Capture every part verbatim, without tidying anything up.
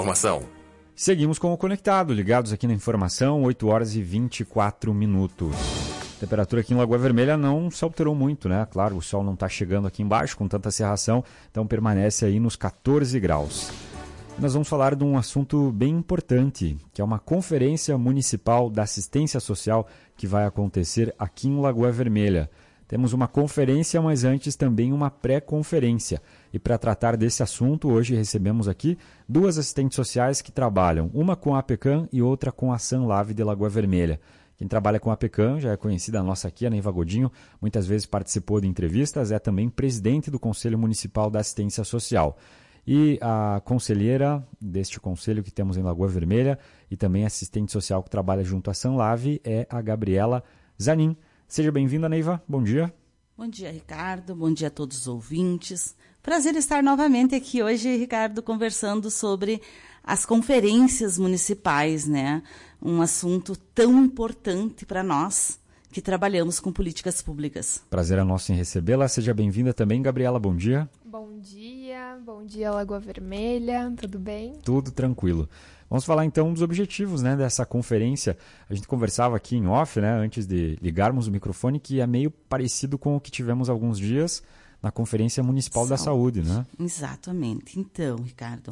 informação. Seguimos com o Conectado, ligados aqui na informação, oito horas e vinte e quatro minutos. A temperatura aqui em Lagoa Vermelha não se alterou muito, né? Claro, o sol não está chegando aqui embaixo com tanta cerração, então permanece aí nos catorze graus. Nós vamos falar de um assunto bem importante, que é uma conferência municipal da assistência social que vai acontecer aqui em Lagoa Vermelha. Temos uma conferência, mas antes também uma pré-conferência. E para tratar desse assunto, hoje recebemos aqui duas assistentes sociais que trabalham, uma com a APECAM e outra com a Sanlave de Lagoa Vermelha. Quem trabalha com a APECAM já é conhecida a nossa aqui, a Neiva Godinho, muitas vezes participou de entrevistas, é também presidente do Conselho Municipal da Assistência Social. E a conselheira deste conselho que temos em Lagoa Vermelha e também assistente social que trabalha junto à Sanlave é a Gabriela Zanin. Seja bem-vinda, Neiva. Bom dia. Bom dia, Ricardo. Bom dia a todos os ouvintes. Prazer estar novamente aqui hoje, Ricardo, conversando sobre as conferências municipais, né? Um assunto tão importante para nós que trabalhamos com políticas públicas. Prazer é nosso em recebê-la. Seja bem-vinda também, Gabriela. Bom dia. Bom dia. Bom dia, Lagoa Vermelha. Tudo bem? Tudo tranquilo. Vamos falar então dos objetivos, né, dessa conferência. A gente conversava aqui em off, né, antes de ligarmos o microfone, que é meio parecido com o que tivemos há alguns dias na Conferência Municipal Saúde. da Saúde, né? Exatamente. Então, Ricardo,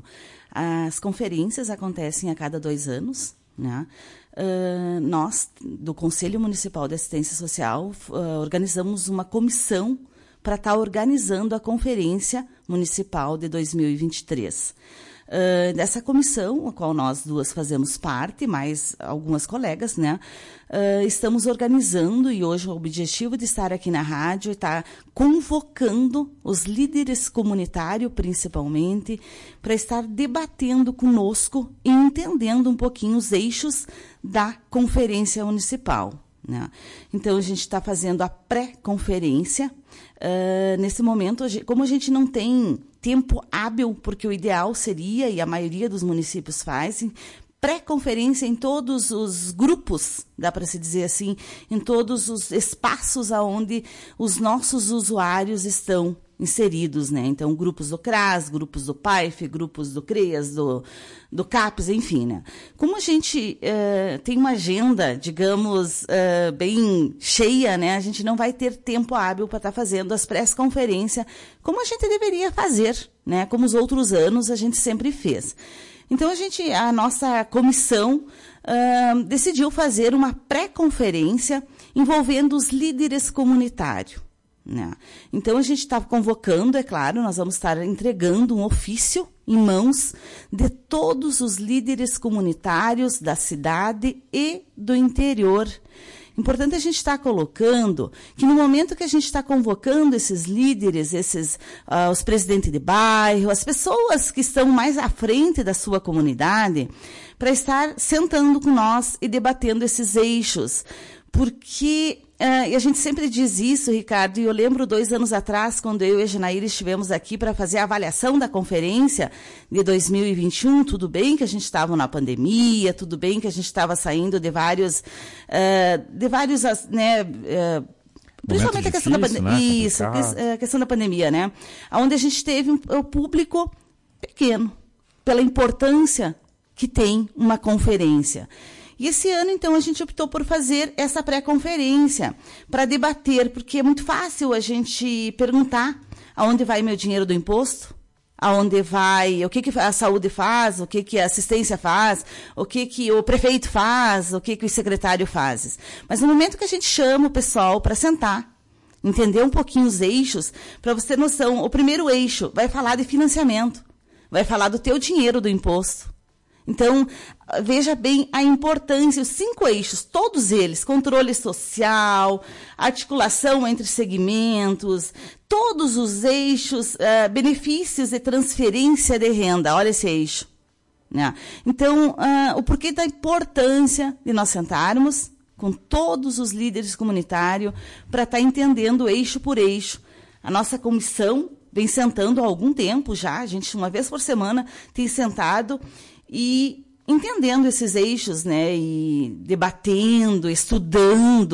as conferências acontecem a cada dois anos, né? Uh, nós, do Conselho Municipal de Assistência Social, uh, organizamos uma comissão para estar tá organizando a Conferência Municipal de dois mil e vinte e três. Uh, dessa comissão, a qual nós duas fazemos parte, mais algumas colegas, né? Uh, estamos organizando, e hoje o objetivo de estar aqui na rádio é estar convocando os líderes comunitários, principalmente, para estar debatendo conosco e entendendo um pouquinho os eixos da Conferência Municipal, né? Então, a gente está fazendo a pré-conferência. Uh, nesse momento, como a gente não tem tempo hábil, porque o ideal seria, e a maioria dos municípios fazem, pré-conferência em todos os grupos, dá para se dizer assim, em todos os espaços onde os nossos usuários estão inseridos, né? Então, grupos do CRAS, grupos do PAIF, grupos do CREAS, do, do CAPES, enfim, né? Como a gente uh, tem uma agenda, digamos, uh, bem cheia, né? A gente não vai ter tempo hábil para estar tá fazendo as pré-conferências como a gente deveria fazer, né? Como os outros anos a gente sempre fez. Então, a gente, a nossa comissão uh, decidiu fazer uma pré-conferência envolvendo os líderes comunitários. Né? Então, a gente está convocando, é claro, nós vamos estar entregando um ofício em mãos de todos os líderes comunitários da cidade e do interior. Importante a gente estar colocando que no momento que a gente está convocando esses líderes, esses, uh, os presidentes de bairro, as pessoas que estão mais à frente da sua comunidade, para estar sentando com nós e debatendo esses eixos. Porque uh, e a gente sempre diz isso, Ricardo, e eu lembro dois anos atrás, quando eu e a Janaíra estivemos aqui para fazer a avaliação da conferência de dois mil e vinte e um, tudo bem que a gente estava na pandemia, tudo bem que a gente estava saindo de vários, uh, de vários, né, uh, principalmente a questão difícil, da pandemia, né? Isso, a questão da pandemia, né, onde a gente teve um, um público pequeno, pela importância que tem uma conferência. E esse ano, então, a gente optou por fazer essa pré-conferência para debater, porque é muito fácil a gente perguntar aonde vai meu dinheiro do imposto, aonde vai, o que, que a saúde faz, o que, que a assistência faz, o que, que o prefeito faz, o que, que o secretário faz. Mas no momento que a gente chama o pessoal para sentar, entender um pouquinho os eixos, para você ter noção, o primeiro eixo vai falar de financiamento, vai falar do teu dinheiro do imposto. Então, veja bem a importância, os cinco eixos, todos eles, controle social, articulação entre segmentos, todos os eixos, uh, benefícios e transferência de renda, olha esse eixo. Né? Então, uh, o porquê da importância de nós sentarmos com todos os líderes comunitários para estar tá entendendo eixo por eixo. A nossa comissão vem sentando há algum tempo já, a gente uma vez por semana tem sentado e entendendo esses eixos, né, e debatendo, estudando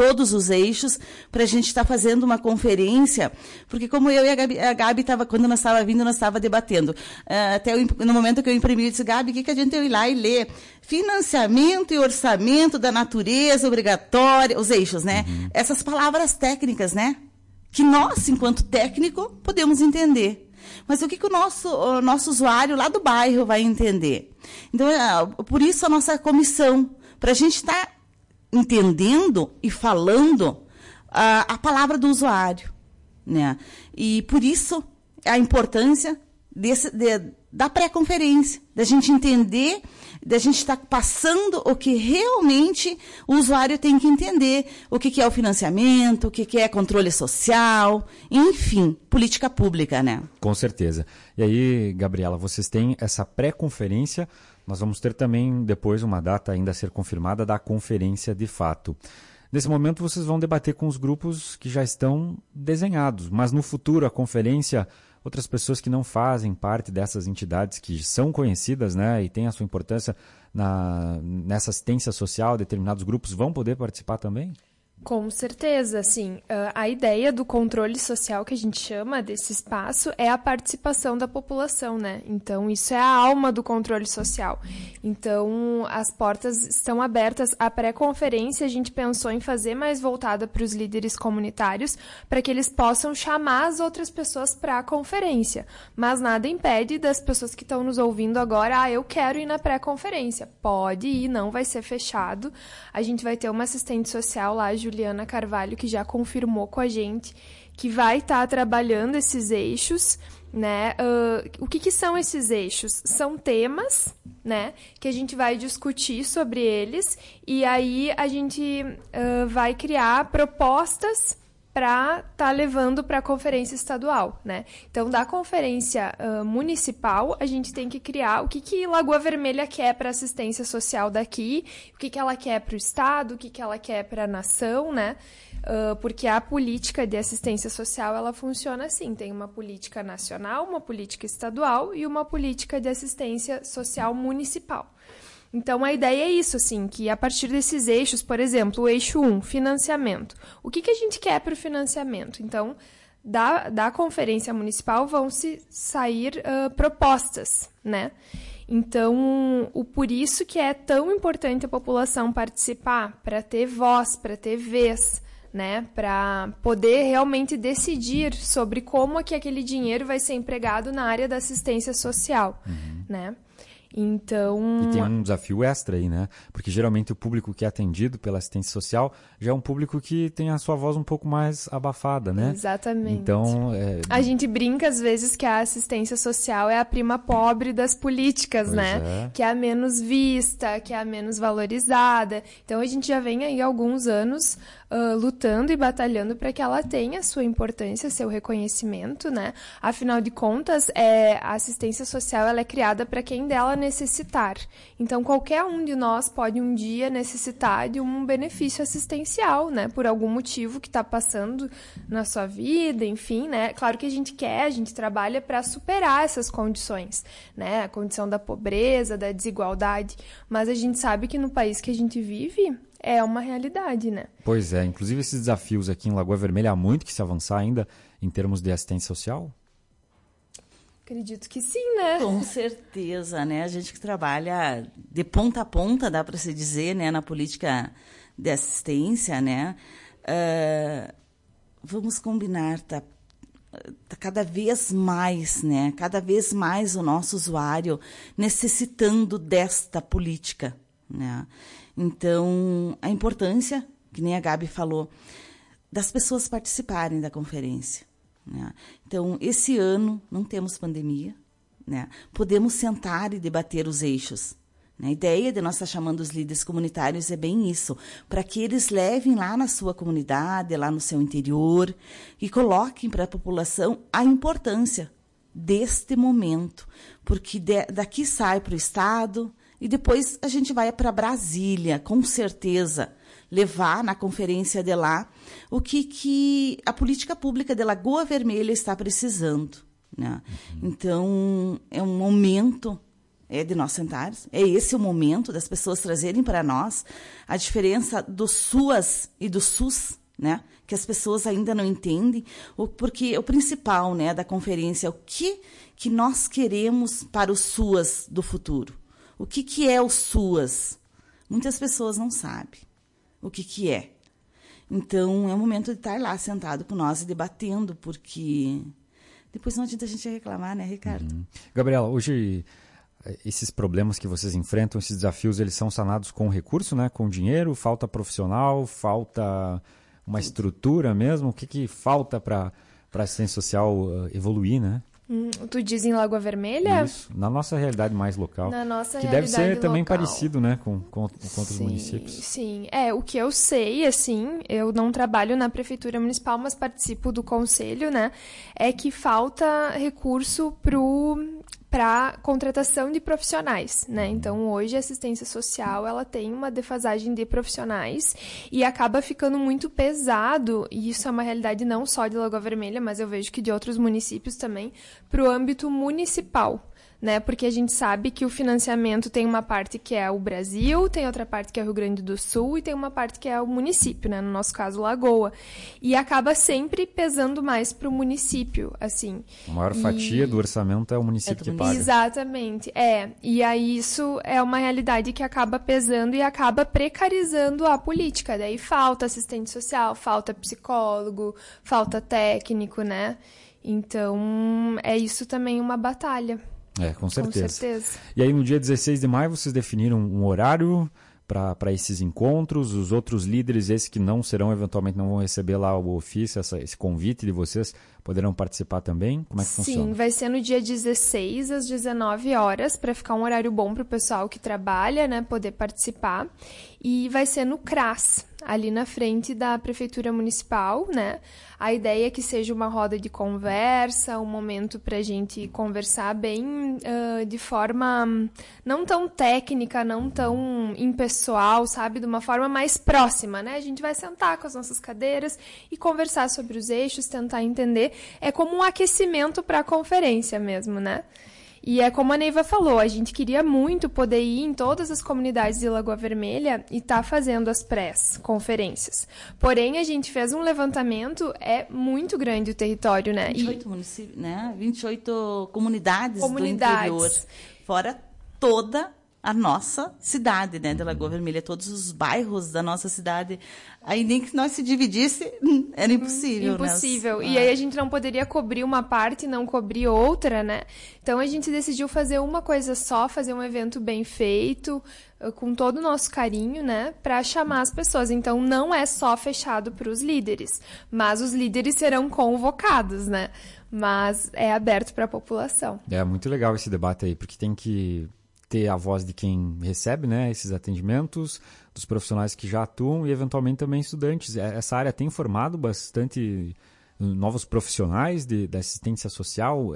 todos os eixos, para a gente estar tá fazendo uma conferência, porque como eu e a Gabi, a Gabi tava, quando nós estava vindo, nós estava debatendo. Uh, até eu, no momento que eu imprimi, eu disse, Gabi, o que, que a gente tem que ir lá e ler? Financiamento e orçamento da natureza obrigatória, os eixos, né? Uhum. Essas palavras técnicas, né? Que nós, enquanto técnico, podemos entender. Mas o que, que o, nosso, o nosso usuário lá do bairro vai entender? Então, é, por isso a nossa comissão, para a gente estar tá entendendo e falando a, a palavra do usuário, né? E por isso a importância desse, de, da pré-conferência, da gente entender, da gente estar tá passando o que realmente o usuário tem que entender, o que, que é o financiamento, o que, que é controle social, enfim, política pública, né? Com certeza. E aí, Gabriela, vocês têm essa pré-conferência, nós vamos ter também depois uma data ainda a ser confirmada da conferência de fato. Nesse momento vocês vão debater com os grupos que já estão desenhados, mas no futuro a conferência, outras pessoas que não fazem parte dessas entidades que são conhecidas, né, e têm a sua importância na, nessa assistência social, determinados grupos vão poder participar também? Com certeza, sim. A ideia do controle social que a gente chama desse espaço é a participação da população, né? Então, isso é a alma do controle social. Então, as portas estão abertas. A pré-conferência a gente pensou em fazer mais voltada para os líderes comunitários, para que eles possam chamar as outras pessoas para a conferência. Mas nada impede das pessoas que estão nos ouvindo agora, ah, eu quero ir na pré-conferência. Pode ir, não vai ser fechado. A gente vai ter uma assistente social lá, Juliana Carvalho, que já confirmou com a gente que vai estar tá trabalhando esses eixos, né? Uh, o que, que são esses eixos? São temas, né, que a gente vai discutir sobre eles e aí a gente uh, vai criar propostas para estar tá levando para a conferência estadual, né? Então, da conferência uh, municipal, a gente tem que criar o que, que Lagoa Vermelha quer para a assistência social daqui, o que, que ela quer para o estado, o que, que ela quer para a nação, né? Uh, porque a política de assistência social, ela funciona assim, tem uma política nacional, uma política estadual e uma política de assistência social municipal. Então, a ideia é isso, assim, que a partir desses eixos, por exemplo, o eixo um, financiamento. O que, que a gente quer para o financiamento? Então, da, da conferência municipal vão se sair uh, propostas, né? Então, o, por isso que é tão importante a população participar, para ter voz, para ter vez, né? Para poder realmente decidir sobre como é que aquele dinheiro vai ser empregado na área da assistência social, uhum. né? Então... E tem um desafio extra aí, né? Porque geralmente o público que é atendido pela assistência social já é um público que tem a sua voz um pouco mais abafada, né? Exatamente. Então... É... A gente brinca às vezes que a assistência social é a prima pobre das políticas, pois né? É. Que é a menos vista, que é a menos valorizada. Então a gente já vem aí há alguns anos uh, lutando e batalhando para que ela tenha sua importância, seu reconhecimento, né? Afinal de contas, é, a assistência social ela é criada para quem dela necessitar. Então, qualquer um de nós pode um dia necessitar de um benefício assistencial, né? Por algum motivo que está passando na sua vida, enfim, né? Claro que a gente quer, a gente trabalha para superar essas condições, né? A condição da pobreza, da desigualdade, mas a gente sabe que no país que a gente vive é uma realidade, né? Pois é, inclusive esses desafios aqui em Lagoa Vermelha há muito que se avançar ainda em termos de assistência social? Acredito que sim, né? Com certeza, né? A gente que trabalha de ponta a ponta, dá para se dizer, né? Na política de assistência, né? Uh, vamos combinar, tá? Tá cada vez mais, né? Cada vez mais o nosso usuário necessitando desta política, né? Então, a importância, que nem a Gabi falou, das pessoas participarem da conferência. Né? Então, esse ano não temos pandemia, né? Podemos sentar e debater os eixos. Né? A ideia de nós estar chamando os líderes comunitários é bem isso, para que eles levem lá na sua comunidade, lá no seu interior, e coloquem para a população a importância deste momento, porque de, daqui sai para o Estado e depois a gente vai para Brasília, com certeza, levar na conferência de lá o que, que a política pública de Lagoa Vermelha está precisando. Né? Uhum. Então, é um momento é de nós sentarmos. É esse o momento das pessoas trazerem para nós a diferença do SUAS e do SUS, né? Que as pessoas ainda não entendem, porque o principal, né, da conferência é o que, que nós queremos para o SUAS do futuro. O que, que é o SUAS? Muitas pessoas não sabem o que, que é. Então, é o momento de estar lá sentado com nós e debatendo, porque depois não adianta a gente reclamar, né, Ricardo? Uhum. Gabriela, hoje esses problemas que vocês enfrentam, esses desafios, eles são sanados com recurso, né? Com dinheiro, falta profissional, falta uma estrutura mesmo? O que, que falta para a assistência social uh, evoluir, né? Hum, tu diz em Lagoa Vermelha? Isso, na nossa realidade mais local. Na nossa que realidade deve ser local. também parecido, né, com, com, com outros sim, municípios. Sim, é, o que eu sei, assim, eu não trabalho na Prefeitura Municipal, mas participo do Conselho, né, é que falta recurso pro... para contratação de profissionais, né? Então, hoje, a assistência social, ela tem uma defasagem de profissionais e acaba ficando muito pesado, e isso é uma realidade não só de Lagoa Vermelha, mas eu vejo que de outros municípios também, para o âmbito municipal, né? Porque a gente sabe que o financiamento tem uma parte que é o Brasil, tem outra parte que é o Rio Grande do Sul e tem uma parte que é o município, né? No nosso caso, Lagoa. E acaba sempre pesando mais para o município, assim. A maior e... fatia do orçamento é o município É que do paga. Exatamente, é. E aí isso é uma realidade que acaba pesando e acaba precarizando a política. Daí falta assistente social, falta psicólogo, falta técnico, né? Então, é isso também uma batalha. É, com certeza. Com certeza. E aí, no dia dezesseis de maio, vocês definiram um horário para esses encontros. Os outros líderes, esses que não serão, eventualmente não vão receber lá o ofício, essa, esse convite de vocês, poderão participar também? Como é que Sim, funciona? Sim, vai ser no dia dezesseis, às dezenove horas, para ficar um horário bom para o pessoal que trabalha, né, poder participar. E vai ser no CRAS, ali na frente da Prefeitura Municipal, né? A ideia é que seja uma roda de conversa, um momento para a gente conversar bem uh, de forma não tão técnica, não tão impessoal, sabe? De uma forma mais próxima, né? A gente vai sentar com as nossas cadeiras e conversar sobre os eixos, tentar entender. É como um aquecimento para a conferência mesmo, né? E é como a Neiva falou, a gente queria muito poder ir em todas as comunidades de Lagoa Vermelha e estar tá fazendo as pré-conferências. Porém, a gente fez um levantamento, é muito grande o território, né? vinte e oito municípios, né? vinte e oito comunidades, comunidades do interior, fora toda a nossa cidade, né, de Lagoa Vermelha, todos os bairros da nossa cidade. Aí nem que nós se dividisse, era impossível. Impossível. Né? E aí a gente não poderia cobrir uma parte e não cobrir outra, né? Então a gente decidiu fazer uma coisa só, fazer um evento bem feito, com todo o nosso carinho, né, para chamar as pessoas. Então não é só fechado para os líderes, mas os líderes serão convocados, né? Mas é aberto para a população. É muito legal esse debate aí, porque tem que ter a voz de quem recebe, né, esses atendimentos, dos profissionais que já atuam e eventualmente também estudantes. Essa área tem formado bastante novos profissionais de, da assistência social.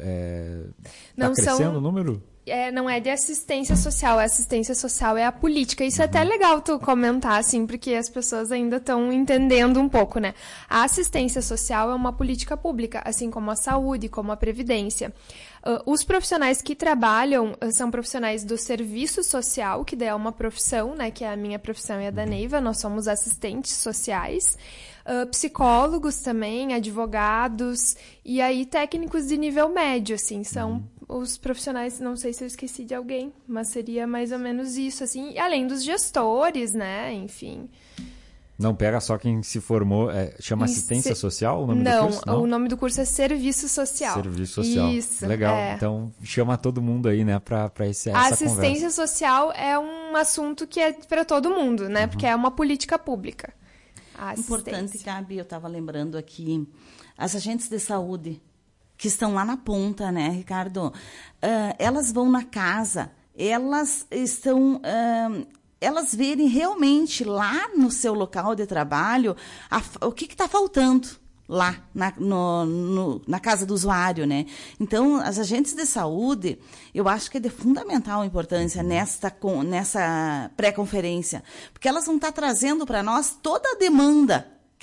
Está crescendo são... o número? É, não é de assistência social, a assistência social é a política. Isso é até legal tu comentar, assim, porque as pessoas ainda estão entendendo um pouco, né? A assistência social é uma política pública, assim como a saúde, como a previdência. Uh, os profissionais que trabalham uh, são profissionais do serviço social, que daí é uma profissão, né? Que é a minha profissão e a da Neiva, nós somos assistentes sociais. Uh, psicólogos também, advogados, e aí técnicos de nível médio, assim, são uhum. os profissionais, não sei se eu esqueci de alguém, mas seria mais ou menos isso, assim, além dos gestores, né, enfim. Não pega só quem se formou, é, chama assistência se... social o nome não, do curso? Não, o nome do curso é serviço social. Serviço social. Isso, legal. É. Então chama todo mundo aí, né, para para essa conversa. A assistência social é um assunto que é para todo mundo, né, uhum. porque é uma política pública. Importante, Gabi, eu estava lembrando aqui, as agentes de saúde que estão lá na ponta, né, Ricardo? Uh, elas vão na casa, elas estão... Uh, elas verem realmente lá no seu local de trabalho a, o que está faltando lá na, no, no, na casa do usuário, né? Então, as agentes de saúde, eu acho que é de fundamental importância nesta, nessa pré-conferência, porque elas vão estar trazendo para nós toda a demanda que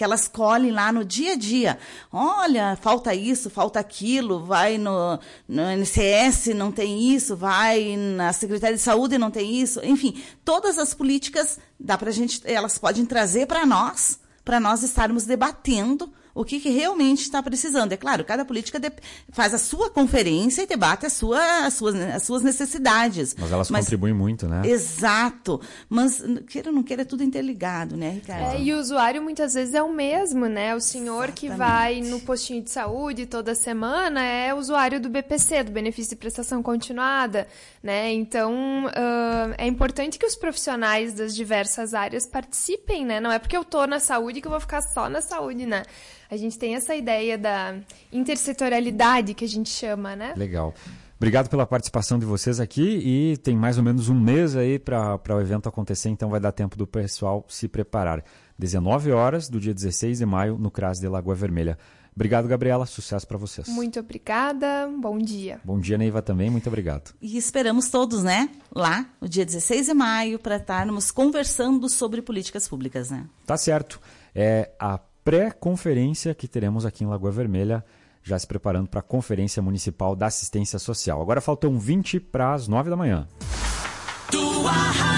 que elas colhem lá no dia a dia. Olha, falta isso, falta aquilo, vai no, no N C S, não tem isso, vai na Secretaria de Saúde, não tem isso. Enfim, todas as políticas, dá pra gente, elas podem trazer para nós, para nós estarmos debatendo o que, que realmente está precisando. É claro, cada política de, faz a sua conferência e debate a sua, as, suas, as suas necessidades. Mas elas Mas, contribuem muito, né? Exato. Mas, queira ou não queira, é tudo interligado, né, Ricardo? É, e o usuário muitas vezes é o mesmo, né? O senhor Exatamente. Que vai no postinho de saúde toda semana é usuário do B P C, do Benefício de Prestação Continuada, né? Então, uh, é importante que os profissionais das diversas áreas participem, né? Não é porque eu tô na saúde que eu vou ficar só na saúde, né? A gente tem essa ideia da intersetorialidade que a gente chama, né? Legal. Obrigado pela participação de vocês aqui e tem mais ou menos um mês aí para o evento acontecer, então vai dar tempo do pessoal se preparar. dezenove horas do dia dezesseis de maio no CRAS de Lagoa Vermelha. Obrigado, Gabriela. Sucesso para vocês. Muito obrigada. Bom dia. Bom dia, Neiva, também. Muito obrigado. E esperamos todos, né? Lá, no dia dezesseis de maio, para estarmos conversando sobre políticas públicas, né? Tá certo. É a pré-conferência que teremos aqui em Lagoa Vermelha, já se preparando para a Conferência Municipal da Assistência Social. Agora faltam vinte para as nove da manhã. Tua